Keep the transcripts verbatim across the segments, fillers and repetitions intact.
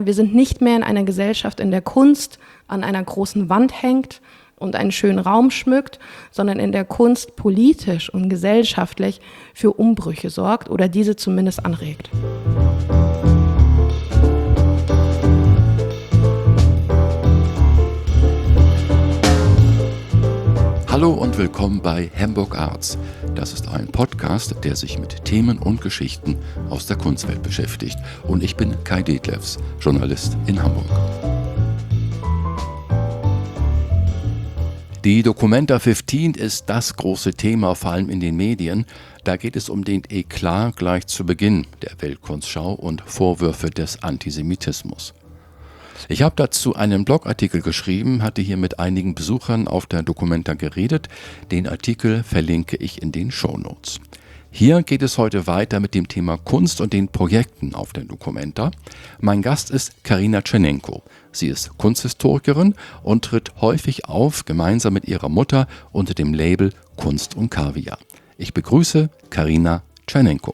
Wir sind nicht mehr in einer Gesellschaft, in der Kunst an einer großen Wand hängt und einen schönen Raum schmückt, sondern in der Kunst politisch und gesellschaftlich für Umbrüche sorgt oder diese zumindest anregt. Hallo und willkommen bei Hamburg Arts. Das ist ein Podcast, der sich mit Themen und Geschichten aus der Kunstwelt beschäftigt. Und ich bin Kai Detlefs, Journalist in Hamburg. Die Documenta fünfzehn ist das große Thema, vor allem in den Medien. Da geht es um den Eklat gleich zu Beginn der Weltkunstschau und Vorwürfe des Antisemitismus. Ich habe dazu einen Blogartikel geschrieben, hatte hier mit einigen Besuchern auf der Documenta geredet. Den Artikel verlinke ich in den Shownotes. Hier geht es heute weiter mit dem Thema Kunst und den Projekten auf der Documenta. Mein Gast ist Karina Tschernenko. Sie ist Kunsthistorikerin und tritt häufig auf, gemeinsam mit ihrer Mutter unter dem Label Kunst und Kaviar. Ich begrüße Karina Tschernenko.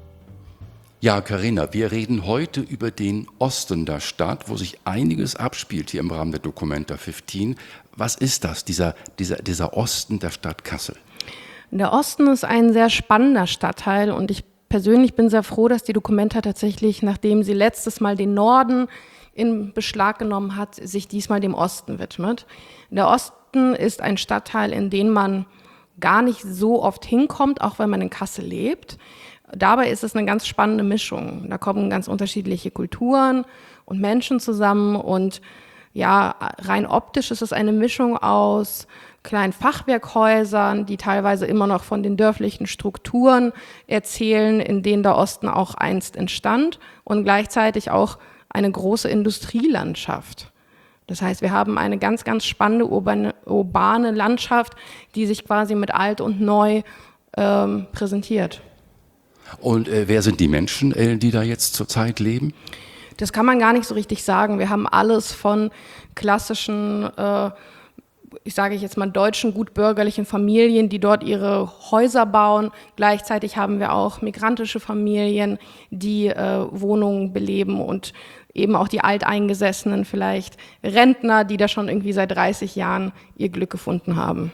Ja, Karina, wir reden heute über den Osten der Stadt, wo sich einiges abspielt hier im Rahmen der Documenta fünfzehn. Was ist das, dieser, dieser, dieser Osten der Stadt Kassel? Der Osten ist ein sehr spannender Stadtteil und ich persönlich bin sehr froh, dass die Documenta tatsächlich, nachdem sie letztes Mal den Norden in Beschlag genommen hat, sich diesmal dem Osten widmet. Der Osten ist ein Stadtteil, in den man gar nicht so oft hinkommt, auch wenn man in Kassel lebt. Dabei ist es eine ganz spannende Mischung. Da kommen ganz unterschiedliche Kulturen und Menschen zusammen und ja, rein optisch ist es eine Mischung aus kleinen Fachwerkhäusern, die teilweise immer noch von den dörflichen Strukturen erzählen, in denen der Osten auch einst entstand und gleichzeitig auch eine große Industrielandschaft. Das heißt, wir haben eine ganz, ganz spannende urbane, urbane Landschaft, die sich quasi mit alt und neu ähm, präsentiert. Und äh, wer sind die Menschen, äh, die da jetzt zurzeit leben? Das kann man gar nicht so richtig sagen. Wir haben alles von klassischen, äh, ich sage jetzt mal deutschen, gutbürgerlichen Familien, die dort ihre Häuser bauen. Gleichzeitig haben wir auch migrantische Familien, die äh, Wohnungen beleben und eben auch die Alteingesessenen, vielleicht Rentner, die da schon irgendwie seit dreißig Jahren ihr Glück gefunden haben.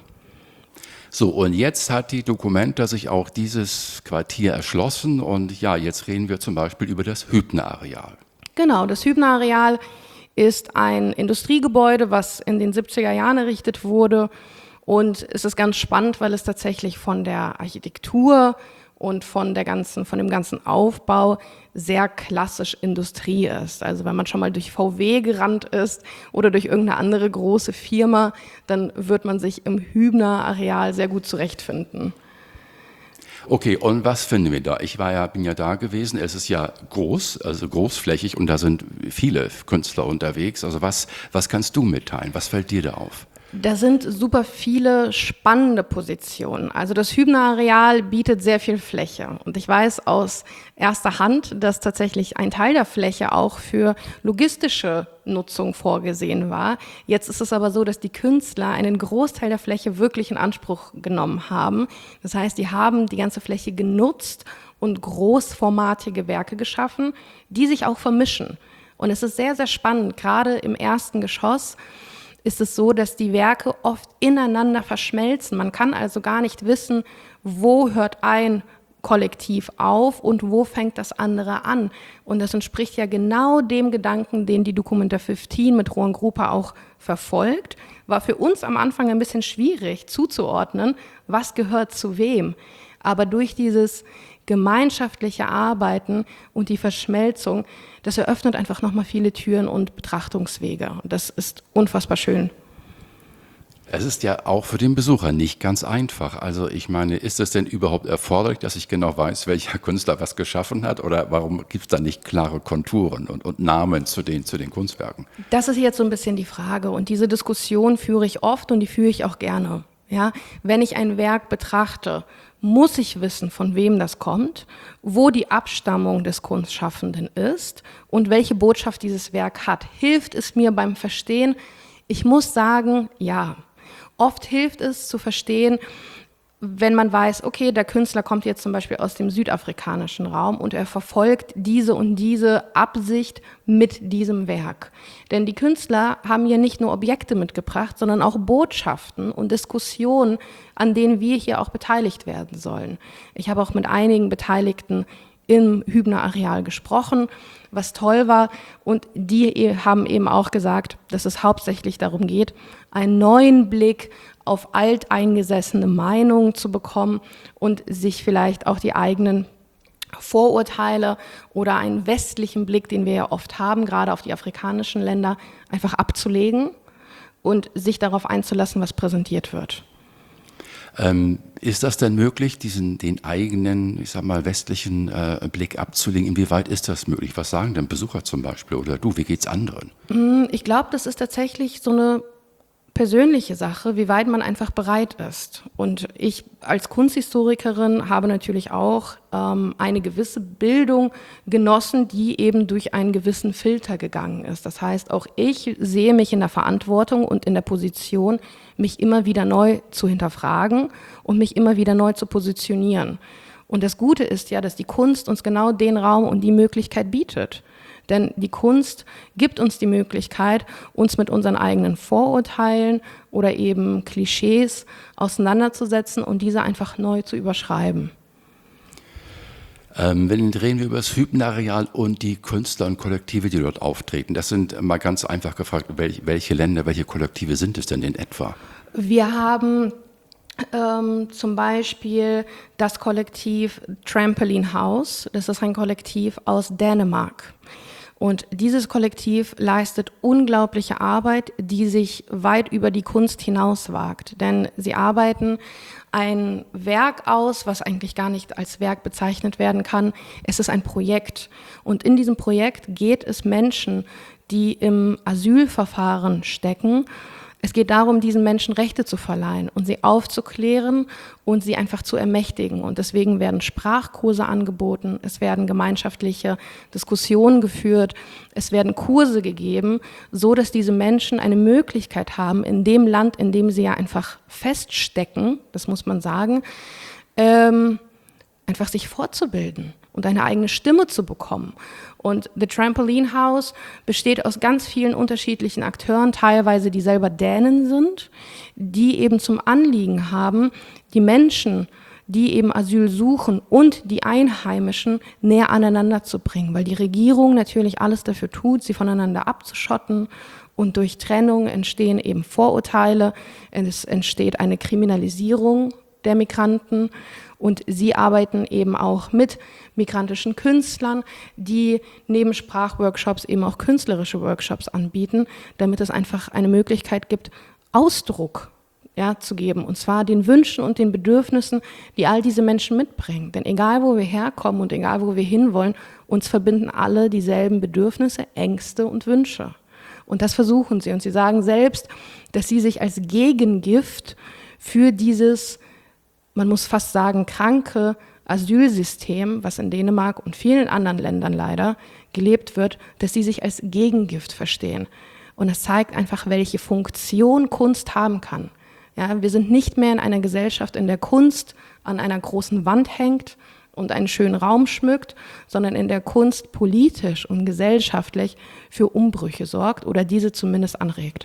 So, und jetzt hat die Documenta sich auch dieses Quartier erschlossen und ja, jetzt reden wir zum Beispiel über das Hübner-Areal. Genau, das Hübner-Areal ist ein Industriegebäude, was in den siebziger Jahren errichtet wurde und es ist ganz spannend, weil es tatsächlich von der Architektur und von der ganzen, von dem ganzen Aufbau sehr klassisch Industrie ist. Also wenn man schon mal durch V W gerannt ist oder durch irgendeine andere große Firma, dann wird man sich im Hübner-Areal sehr gut zurechtfinden. Okay, und was finden wir da? Ich war ja, bin ja da gewesen. Es ist ja groß, also großflächig und da sind viele Künstler unterwegs. Also was, was kannst du mitteilen? Was fällt dir da auf? Da sind super viele spannende Positionen. Also das Hübner-Areal bietet sehr viel Fläche. Und ich weiß aus erster Hand, dass tatsächlich ein Teil der Fläche auch für logistische Nutzung vorgesehen war. Jetzt ist es aber so, dass die Künstler einen Großteil der Fläche wirklich in Anspruch genommen haben. Das heißt, die haben die ganze Fläche genutzt und großformatige Werke geschaffen, die sich auch vermischen. Und es ist sehr, sehr spannend, gerade im ersten Geschoss ist es so, dass die Werke oft ineinander verschmelzen. Man kann also gar nicht wissen, wo hört ein Kollektiv auf und wo fängt das andere an. Und das entspricht ja genau dem Gedanken, den die Documenta fünfzehn mit Rohan Grupa auch verfolgt. War für uns am Anfang ein bisschen schwierig zuzuordnen, was gehört zu wem. Aber durch dieses gemeinschaftliche Arbeiten und die Verschmelzung, das eröffnet einfach nochmal viele Türen und Betrachtungswege. Und das ist unfassbar schön. Es ist ja auch für den Besucher nicht ganz einfach. Also ich meine, ist es denn überhaupt erforderlich, dass ich genau weiß, welcher Künstler was geschaffen hat? Oder warum gibt es da nicht klare Konturen und, und Namen zu den, zu den Kunstwerken? Das ist jetzt so ein bisschen die Frage. Und diese Diskussion führe ich oft und die führe ich auch gerne. Ja? Wenn ich ein Werk betrachte, muss ich wissen, von wem das kommt, wo die Abstammung des Kunstschaffenden ist und welche Botschaft dieses Werk hat. Hilft es mir beim Verstehen? Ich muss sagen, ja. Oft hilft es zu verstehen, wenn man weiß, okay, der Künstler kommt jetzt zum Beispiel aus dem südafrikanischen Raum und er verfolgt diese und diese Absicht mit diesem Werk. Denn die Künstler haben ja nicht nur Objekte mitgebracht, sondern auch Botschaften und Diskussionen, an denen wir hier auch beteiligt werden sollen. Ich habe auch mit einigen Beteiligten im Hübner Areal gesprochen, was toll war. Und die haben eben auch gesagt, dass es hauptsächlich darum geht, einen neuen Blick auf alteingesessene Meinungen zu bekommen und sich vielleicht auch die eigenen Vorurteile oder einen westlichen Blick, den wir ja oft haben, gerade auf die afrikanischen Länder, einfach abzulegen und sich darauf einzulassen, was präsentiert wird. Ähm, ist das denn möglich, diesen den eigenen, ich sag mal, westlichen äh, Blick abzulegen? Inwieweit ist das möglich? Was sagen denn Besucher zum Beispiel oder du? Wie geht's anderen? Ich glaube, das ist tatsächlich so eine persönliche Sache, wie weit man einfach bereit ist. Und ich als Kunsthistorikerin habe natürlich auch ähm, eine gewisse Bildung genossen, die eben durch einen gewissen Filter gegangen ist. Das heißt, auch ich sehe mich in der Verantwortung und in der Position, mich immer wieder neu zu hinterfragen und mich immer wieder neu zu positionieren. Und das Gute ist ja, dass die Kunst uns genau den Raum und die Möglichkeit bietet. Denn die Kunst gibt uns die Möglichkeit, uns mit unseren eigenen Vorurteilen oder eben Klischees auseinanderzusetzen und diese einfach neu zu überschreiben. Ähm, wenn reden wir über das Hübner-Areal und die Künstler und Kollektive, die dort auftreten. Das sind mal ganz einfach gefragt, welche, welche Länder, welche Kollektive sind es denn in etwa? Wir haben ähm, zum Beispiel das Kollektiv Trampoline House. Das ist ein Kollektiv aus Dänemark. Und dieses Kollektiv leistet unglaubliche Arbeit, die sich weit über die Kunst hinauswagt. Denn sie arbeiten ein Werk aus, was eigentlich gar nicht als Werk bezeichnet werden kann. Es ist ein Projekt. Und in diesem Projekt geht es Menschen, die im Asylverfahren stecken. Es geht darum, diesen Menschen Rechte zu verleihen und sie aufzuklären und sie einfach zu ermächtigen. Und deswegen werden Sprachkurse angeboten, es werden gemeinschaftliche Diskussionen geführt, es werden Kurse gegeben, so dass diese Menschen eine Möglichkeit haben, in dem Land, in dem sie ja einfach feststecken, das muss man sagen, ähm, einfach sich fortzubilden und eine eigene Stimme zu bekommen. Und The Trampoline House besteht aus ganz vielen unterschiedlichen Akteuren, teilweise die selber Dänen sind, die eben zum Anliegen haben, die Menschen, die eben Asyl suchen und die Einheimischen näher aneinander zu bringen, weil die Regierung natürlich alles dafür tut, sie voneinander abzuschotten. Und durch Trennung entstehen eben Vorurteile, es entsteht eine Kriminalisierung der Migranten. Und sie arbeiten eben auch mit migrantischen Künstlern, die neben Sprachworkshops eben auch künstlerische Workshops anbieten, damit es einfach eine Möglichkeit gibt, Ausdruck ja, zu geben. Und zwar den Wünschen und den Bedürfnissen, die all diese Menschen mitbringen. Denn egal, wo wir herkommen und egal, wo wir hinwollen, uns verbinden alle dieselben Bedürfnisse, Ängste und Wünsche. Und das versuchen sie. Und sie sagen selbst, dass sie sich als Gegengift für dieses, man muss fast sagen, kranke Asylsystem, was in Dänemark und vielen anderen Ländern leider gelebt wird, dass sie sich als Gegengift verstehen. Und es zeigt einfach, welche Funktion Kunst haben kann. Ja, wir sind nicht mehr in einer Gesellschaft, in der Kunst an einer großen Wand hängt und einen schönen Raum schmückt, sondern in der Kunst politisch und gesellschaftlich für Umbrüche sorgt oder diese zumindest anregt.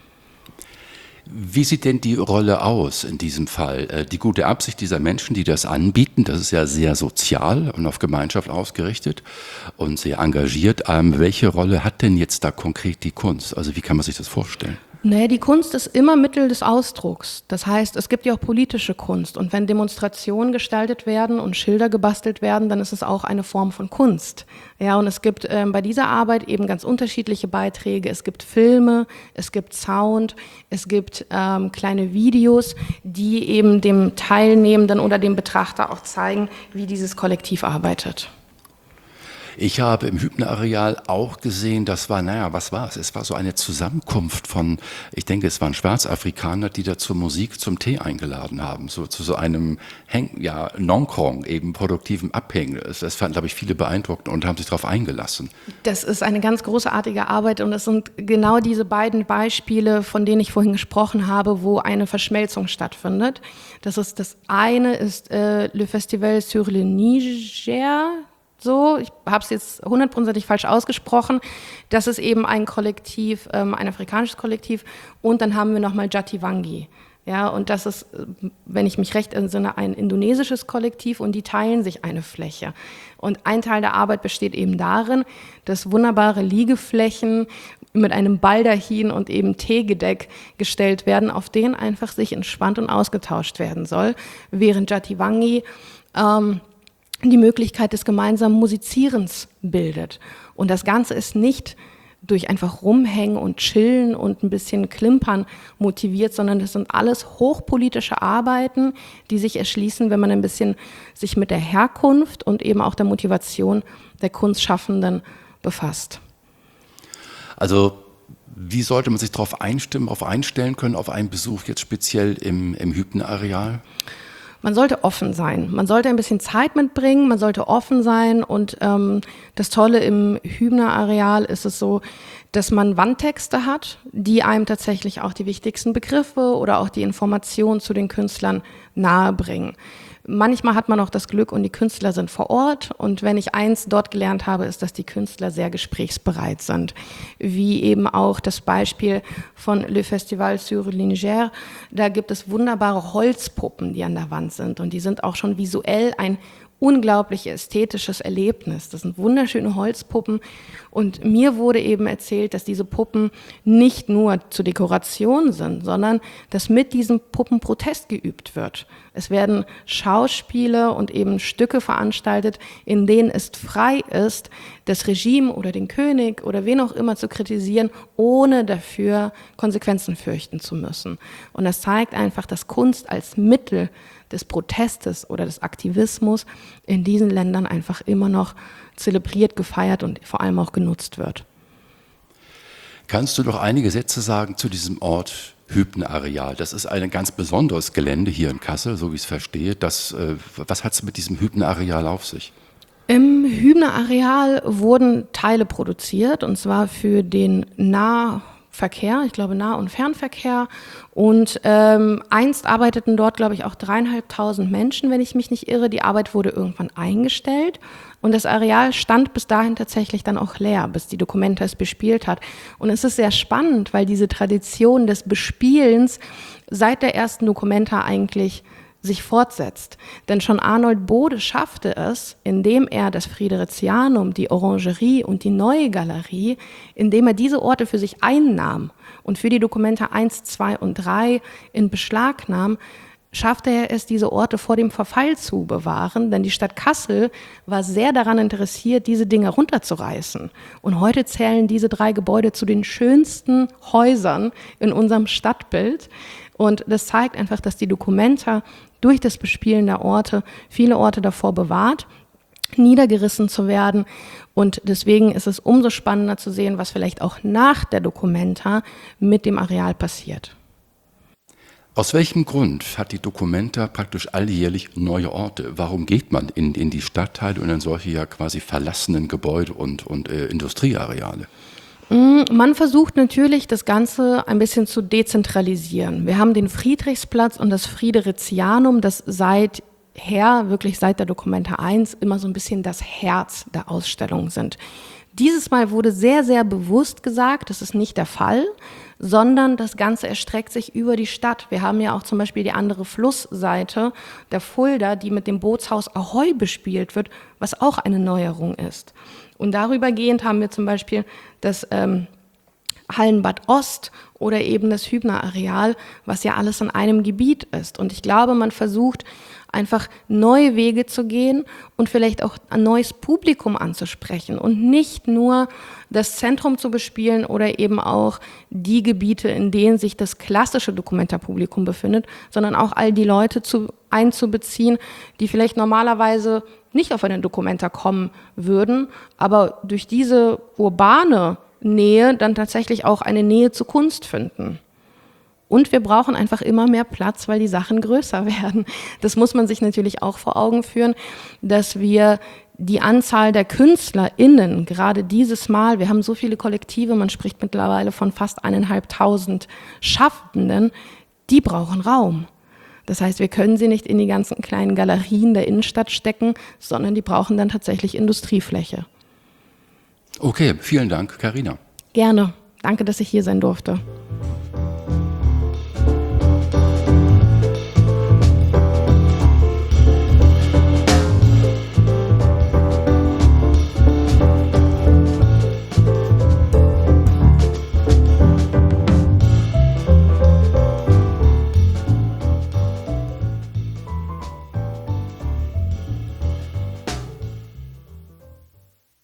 Wie sieht denn die Rolle aus in diesem Fall? Die gute Absicht dieser Menschen, die das anbieten, das ist ja sehr sozial und auf Gemeinschaft ausgerichtet und sehr engagiert. Ähm, welche Rolle hat denn jetzt da konkret die Kunst? Also wie kann man sich das vorstellen? Naja, die Kunst ist immer Mittel des Ausdrucks. Das heißt, es gibt ja auch politische Kunst. Und wenn Demonstrationen gestaltet werden und Schilder gebastelt werden, dann ist es auch eine Form von Kunst. Ja, und es gibt ähm, bei dieser Arbeit eben ganz unterschiedliche Beiträge. Es gibt Filme, es gibt Sound, es gibt ähm, kleine Videos, die eben dem Teilnehmenden oder dem Betrachter auch zeigen, wie dieses Kollektiv arbeitet. Ich habe im Hübner-Areal auch gesehen, das war, naja, was war es? Es war so eine Zusammenkunft von, ich denke, es waren Schwarzafrikaner, die da zur Musik, zum Tee eingeladen haben, so zu so einem Heng, ja, Nonkong, eben produktiven Abhängen. Das, das fanden, glaube ich, viele beeindruckend und haben sich darauf eingelassen. Das ist eine ganz großartige Arbeit und es sind genau diese beiden Beispiele, von denen ich vorhin gesprochen habe, wo eine Verschmelzung stattfindet. Das ist das eine ist äh, Le Festival sur le Niger. So, ich habe es jetzt hundertprozentig falsch ausgesprochen. Das ist eben ein Kollektiv, ähm, ein afrikanisches Kollektiv. Und dann haben wir nochmal Jatiwangi. Ja, und das ist, wenn ich mich recht entsinne, ein indonesisches Kollektiv und die teilen sich eine Fläche. Und ein Teil der Arbeit besteht eben darin, dass wunderbare Liegeflächen mit einem Baldachin und eben Teegedeck gestellt werden, auf denen einfach sich entspannt und ausgetauscht werden soll, während Jatiwangi ähm, die Möglichkeit des gemeinsamen Musizierens bildet. Und das Ganze ist nicht durch einfach rumhängen und chillen und ein bisschen klimpern motiviert, sondern das sind alles hochpolitische Arbeiten, die sich erschließen, wenn man ein bisschen sich mit der Herkunft und eben auch der Motivation der Kunstschaffenden befasst. Also wie sollte man sich darauf einstimmen, darauf einstellen können, auf einen Besuch jetzt speziell im, im Hübner-Areal? Man sollte offen sein. Man sollte ein bisschen Zeit mitbringen, man sollte offen sein und ähm, das Tolle im Hübner-Areal ist es so, dass man Wandtexte hat, die einem tatsächlich auch die wichtigsten Begriffe oder auch die Informationen zu den Künstlern nahebringen. Manchmal hat man auch das Glück und die Künstler sind vor Ort und wenn ich eins dort gelernt habe, ist, dass die Künstler sehr gesprächsbereit sind. Wie eben auch das Beispiel von Le Festival sur le Niger, da gibt es wunderbare Holzpuppen, die an der Wand sind und die sind auch schon visuell ein unglaublich ästhetisches Erlebnis. Das sind wunderschöne Holzpuppen und mir wurde eben erzählt, dass diese Puppen nicht nur zur Dekoration sind, sondern dass mit diesen Puppen Protest geübt wird. Es werden Schauspiele und eben Stücke veranstaltet, in denen es frei ist, das Regime oder den König oder wen auch immer zu kritisieren, ohne dafür Konsequenzen fürchten zu müssen. Und das zeigt einfach, dass Kunst als Mittel des Protestes oder des Aktivismus in diesen Ländern einfach immer noch zelebriert, gefeiert und vor allem auch genutzt wird. Kannst du noch einige Sätze sagen zu diesem Ort Hübner-Areal? Das ist ein ganz besonderes Gelände hier in Kassel, so wie ich es verstehe. Das, äh, was hat es mit diesem Hübner-Areal auf sich? Im Hübner-Areal wurden Teile produziert, und zwar für den Nahverkehr, ich glaube Nah- und Fernverkehr. Und ähm, einst arbeiteten dort, glaube ich, auch dreieinhalbtausend Menschen, wenn ich mich nicht irre. Die Arbeit wurde irgendwann eingestellt und das Areal stand bis dahin tatsächlich dann auch leer, bis die Documenta es bespielt hat. Und es ist sehr spannend, weil diese Tradition des Bespielens seit der ersten Documenta eigentlich sich fortsetzt. Denn schon Arnold Bode schaffte es, indem er das Fridericianum, die Orangerie und die Neue Galerie, indem er diese Orte für sich einnahm und für die Documenta eins, zwei und drei in Beschlag nahm, schaffte er es, diese Orte vor dem Verfall zu bewahren, denn die Stadt Kassel war sehr daran interessiert, diese Dinge runterzureißen. Und heute zählen diese drei Gebäude zu den schönsten Häusern in unserem Stadtbild. Und das zeigt einfach, dass die Documenta durch das Bespielen der Orte viele Orte davor bewahrt, niedergerissen zu werden. Und deswegen ist es umso spannender zu sehen, was vielleicht auch nach der Documenta mit dem Areal passiert. Aus welchem Grund hat die Documenta praktisch alljährlich neue Orte? Warum geht man in, in die Stadtteile und in solche ja quasi verlassenen Gebäude und, und äh, Industrieareale? Man versucht natürlich, das Ganze ein bisschen zu dezentralisieren. Wir haben den Friedrichsplatz und das Fridericianum, das seither, wirklich seit der Documenta eins, immer so ein bisschen das Herz der Ausstellung sind. Dieses Mal wurde sehr, sehr bewusst gesagt, das ist nicht der Fall, sondern das Ganze erstreckt sich über die Stadt. Wir haben ja auch zum Beispiel die andere Flussseite der Fulda, die mit dem Bootshaus Ahoi bespielt wird, was auch eine Neuerung ist. Und darübergehend haben wir zum Beispiel das ähm, Hallenbad Ost oder eben das Hübner-Areal, was ja alles in einem Gebiet ist. Und ich glaube, man versucht einfach neue Wege zu gehen und vielleicht auch ein neues Publikum anzusprechen und nicht nur das Zentrum zu bespielen oder eben auch die Gebiete, in denen sich das klassische Documenta-Publikum befindet, sondern auch all die Leute zu, einzubeziehen, die vielleicht normalerweise nicht auf eine Documenta kommen würden, aber durch diese urbane Nähe dann tatsächlich auch eine Nähe zur Kunst finden. Und wir brauchen einfach immer mehr Platz, weil die Sachen größer werden. Das muss man sich natürlich auch vor Augen führen, dass wir die Anzahl der KünstlerInnen, gerade dieses Mal, wir haben so viele Kollektive, man spricht mittlerweile von fast eineinhalbtausend Schaffenden, die brauchen Raum. Das heißt, wir können sie nicht in die ganzen kleinen Galerien der Innenstadt stecken, sondern die brauchen dann tatsächlich Industriefläche. Okay, vielen Dank, Carina. Gerne. Danke, dass ich hier sein durfte.